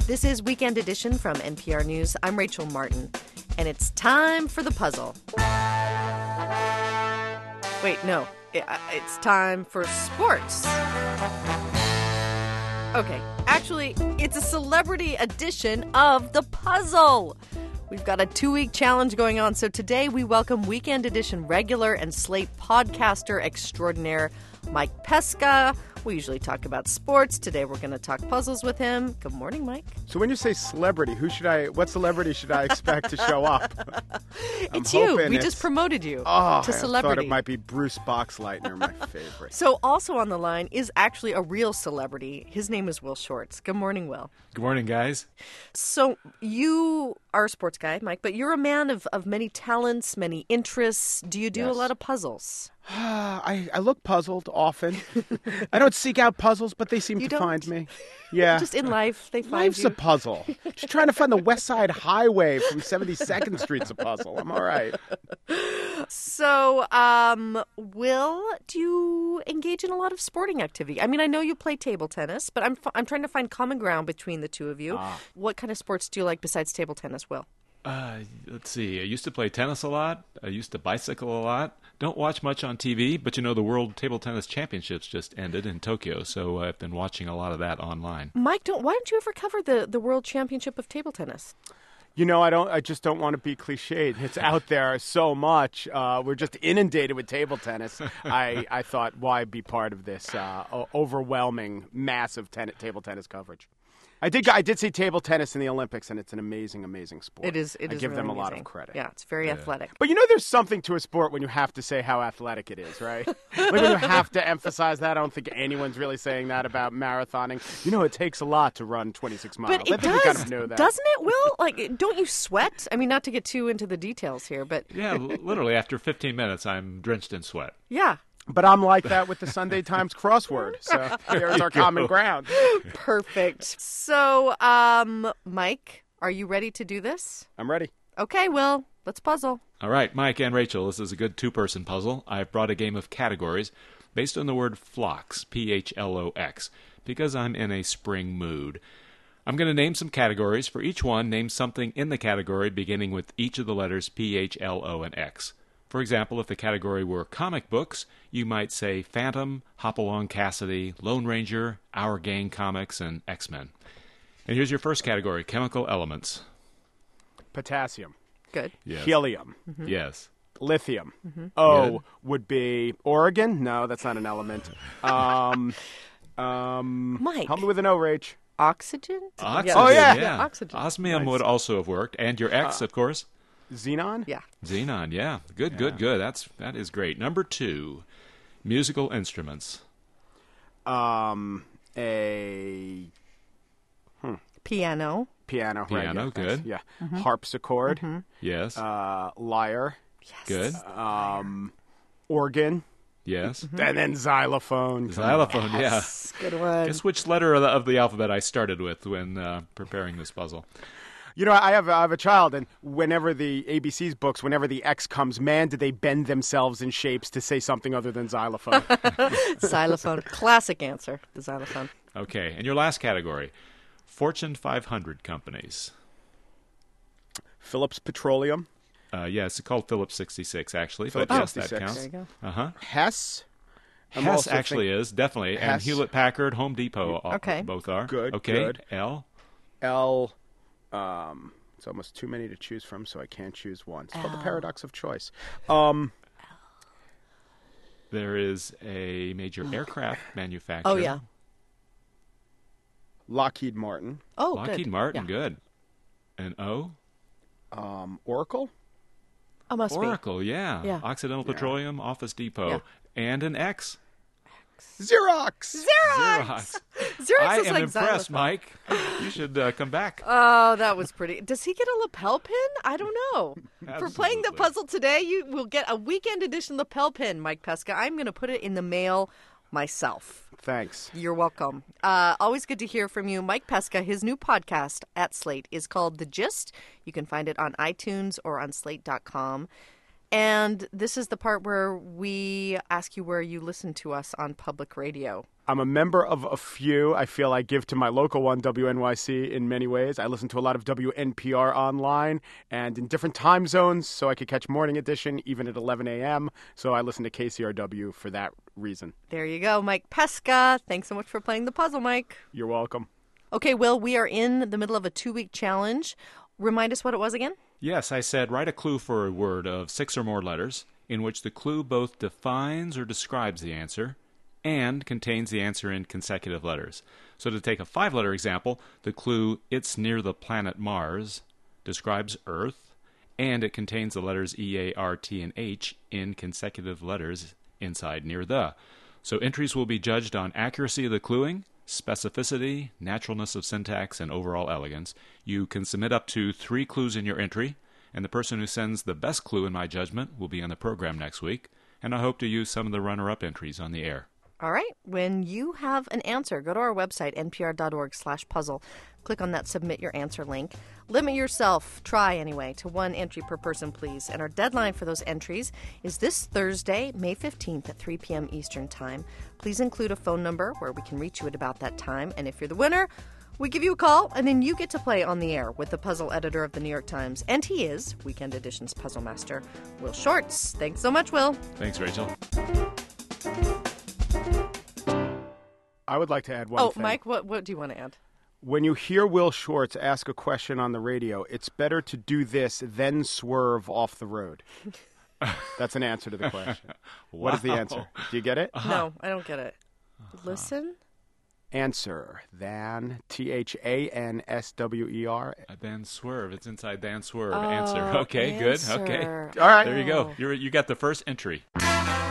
This is Weekend Edition from NPR News. I'm Rachel Martin, and it's time for the puzzle. Wait, no. It's time for sports. Okay, actually, it's a celebrity edition of the puzzle. We've got a 2-week challenge going on, so today we welcome Weekend Edition regular and Slate podcaster extraordinaire Mike Pesca. We usually talk about sports. Today we're going to talk puzzles with him. Good morning, Mike. So when you say celebrity, what celebrity should I expect to show up? It's you. We just promoted you to celebrity. I thought it might be Bruce Boxleitner, my favorite. So also on the line is actually a real celebrity. His name is Will Shortz. Good morning, Will. Good morning, guys. So you are a sports guy, Mike, but you're a man of many talents, many interests. Do you do a lot of puzzles? I look puzzled often. I don't seek out puzzles, but they seem to find me. Yeah. Just in life, they find Life's you. a puzzle. Just trying to find the West Side Highway from 72nd Street's a puzzle. I'm all right. So, Will, do you engage in a lot of sporting activity? I mean, I know you play table tennis, but I'm trying to find common ground between the two of you. What kind of sports do you like besides table tennis, Will? Let's see. I used to play tennis a lot. I used to bicycle a lot. Don't watch much on TV, but the World Table Tennis Championships just ended in Tokyo, so I've been watching a lot of that online. Mike, why don't you ever cover the World Championship of Table Tennis? I just don't want to be cliched. It's out there so much. We're just inundated with table tennis. I thought, why be part of this overwhelming, massive table tennis coverage? I did see table tennis in the Olympics, and it's an amazing, amazing sport. It is. I give really them a lot amazing. of credit. Yeah, it's very athletic. But there's something to a sport when you have to say how athletic it is, right? Like when you have to emphasize that. I don't think anyone's really saying that about marathoning. It takes a lot to run 26 miles. But it does, we kind of know that. Doesn't it, Will? Like, don't you sweat? I mean, not to get too into the details here, but... Yeah, literally after 15 minutes, I'm drenched in sweat. Yeah. But I'm like that with the Sunday Times crossword, so there's our common ground. Perfect. So, Mike, are you ready to do this? I'm ready. Okay, Will, let's puzzle. All right, Mike and Rachel, this is a good two-person puzzle. I've brought a game of categories based on the word phlox, P-H-L-O-X, because I'm in a spring mood. I'm going to name some categories. For each one, name something in the category beginning with each of the letters P, H, L, O, and X. For example, if the category were comic books, you might say Phantom, Hopalong Cassidy, Lone Ranger, Our Gang Comics, and X-Men. And here's your first category, chemical elements. Potassium. Good. Yes. Helium. Mm-hmm. Yes. Lithium. Mm-hmm. O Good. would be Oregon? No, that's not an element. Mike. Help me with an O, Rach. Oxygen? Oxygen, Oh, yeah. Yeah, oxygen. Osmium would also have worked. And your X, of course. Xenon? Yeah. Xenon, yeah. Good. That is great. Number 2, musical instruments. A Piano. piano. Right, Piano, yeah, good. Yeah. Harpsichord. Yes. Lyre. Yes. Good. Organ. Yes. And then xylophone. Xylophone, yeah. Good one. Guess which letter of the alphabet I started with when preparing this puzzle. I have a child, and whenever the ABC's books, whenever the X comes, man, do they bend themselves in shapes to say something other than xylophone. Xylophone. Classic answer, the xylophone. Okay, and your last category, Fortune 500 companies. Phillips Petroleum. Yeah, it's called Phillips 66, actually. Phillips But yes, 66. that counts. There you go. Uh-huh. Hess. I'm Hess also actually is, definitely. And Hess. Hewlett-Packard, Home Depot, Okay. both are. Good, Okay, good. L. L. It's almost too many to choose from, so I can't choose one. It's called the paradox of choice. There is a major aircraft manufacturer. Oh, yeah. Lockheed Martin. Oh, Lockheed good. Martin, Yeah. good. An O. Oracle. Oh, must be. Oracle, yeah. Yeah. Occidental Petroleum, Office Depot. Yeah. And an X. Xerox. Xerox. Xerox I is am like impressed, xylophone. Mike. You should come back. Oh, that was pretty. Does he get a lapel pin? I don't know. For playing the Absolutely. puzzle today, you will get a weekend edition lapel pin, Mike Pesca. I'm going to put it in the mail myself. Thanks. You're welcome. Always good to hear from you. Mike Pesca, his new podcast at Slate is called The Gist. You can find it on iTunes or on slate.com. And this is the part where we ask you where you listen to us on public radio. I'm a member of a few. I feel I give to my local one, WNYC, in many ways. I listen to a lot of WNPR online and in different time zones, so I could catch morning edition even at 11 a.m. So I listen to KCRW for that reason. There you go, Mike Pesca. Thanks so much for playing the puzzle, Mike. You're welcome. Okay, Will, we are in the middle of a 2-week challenge. Remind us what it was again? Yes, I said write a clue for a word of 6 or more letters in which the clue both defines or describes the answer and contains the answer in consecutive letters. So to take a 5-letter example, the clue, it's near the planet Mars, describes Earth, and it contains the letters E, A, R, T, and H in consecutive letters inside near the. So entries will be judged on accuracy of the cluing, specificity, naturalness of syntax, and overall elegance. You can submit up to 3 clues in your entry, and the person who sends the best clue, in my judgment, will be on the program next week, and I hope to use some of the runner-up entries on the air. All right. When you have an answer, go to our website, npr.org/puzzle. Click on that Submit Your Answer link. Limit yourself, try anyway, to 1 entry per person, please. And our deadline for those entries is this Thursday, May 15th at 3 p.m. Eastern Time. Please include a phone number where we can reach you at about that time. And if you're the winner, we give you a call, and then you get to play on the air with the puzzle editor of the New York Times. And he is Weekend Edition's puzzle master, Will Shortz. Thanks so much, Will. Thanks, Rachel. I would like to add one thing. Mike, what do you want to add? When you hear Will Shortz ask a question on the radio, it's better to do this than swerve off the road. That's an answer to the question. Wow. What is the answer? Do you get it? No, I don't get it. Listen. Answer. Than. THANSWER. Than swerve. It's inside than swerve. Answer. Okay, good. Okay. Answer. All right. There you go. You got the first entry.